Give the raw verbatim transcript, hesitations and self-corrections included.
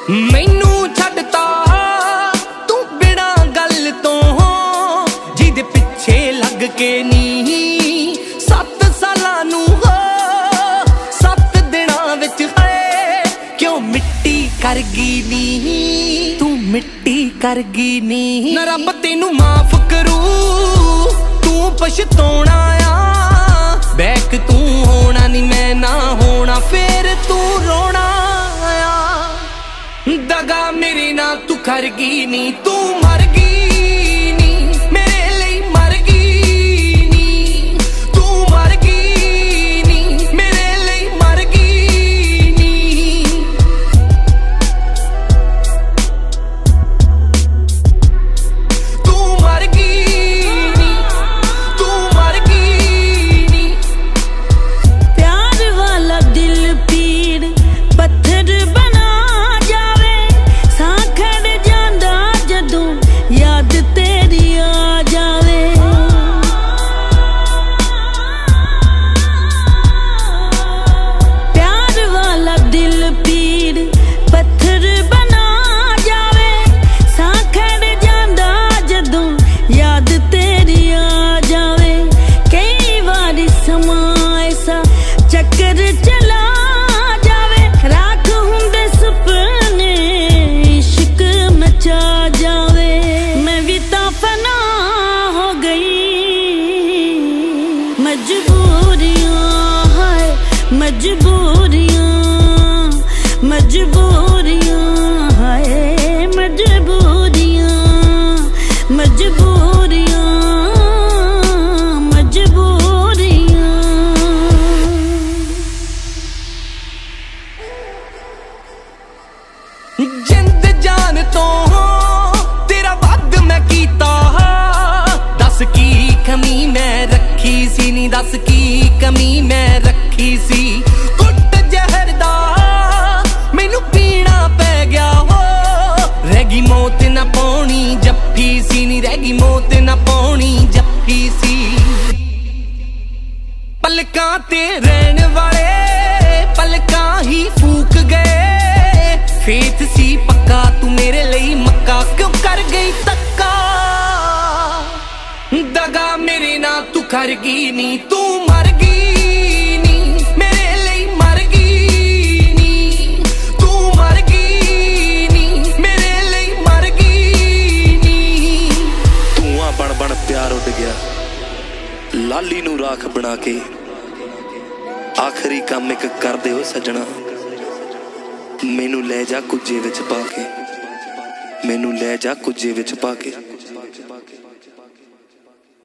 मैनू छड्डता तू बिना गल तो जिदे पिछे लग के नी सत्त सालां नू हो सत्त दिनां विच है क्यों मिट्टी कर गई नी तू मिट्टी कर गई नी ना रब तेनू माफ करू तू पछताउणा आ बैक तू होना नी मैं ना होना फिर तू रोना आ दगा मेरे ना तू कर गई नी तू मर गई नी मेरे लिए मर गई नी तू मर गई नी मेरे लिए मर गई नी तू मर गई नी तू मर गई नी प्यार वाला दिल पीड़ पत्थर बना याद तेरी आ जावे प्यार वाला दिल पीड़ पत्थर बना जावे साखड़ जांदा जदों याद तेरी आ जावे कई बारी समा ऐसा चक्कर चला जावे राख हुंदे सुपने इश्क मचा जावे फना हो गई मजबूरियां है मजबूरियां मजबूरियां है मजबूरियां मजबूरियां मजबूरियां जिंद जान तो दस की कमी मैं रखी सी नी दस की कमी मैं रखी सी कुट जहर दा मैनू पीना पै गया हो रह गई मौत ना पाउणी जफ्फी सी नी रह गई मौत ना पाउणी जफ्फी सी पलकां ते रहन वाले पलकां ही फूक गए फेथ सी पक्का तू मेरे लिए मक्का क्यों कर गई तक्का दगा मेरे ना तू कर गई नी तू मर गई नी मेरे लिए मर गई नी तू मर गई नी मेरे लिए मर गई नी धुआं बन बन प्यार उड़ गया लाली नू राख बना के आखिरी काम एक कर दे ओ सजना मैनू ले जा कुजे विच पा के मैनू ले जा कुजे विच पा के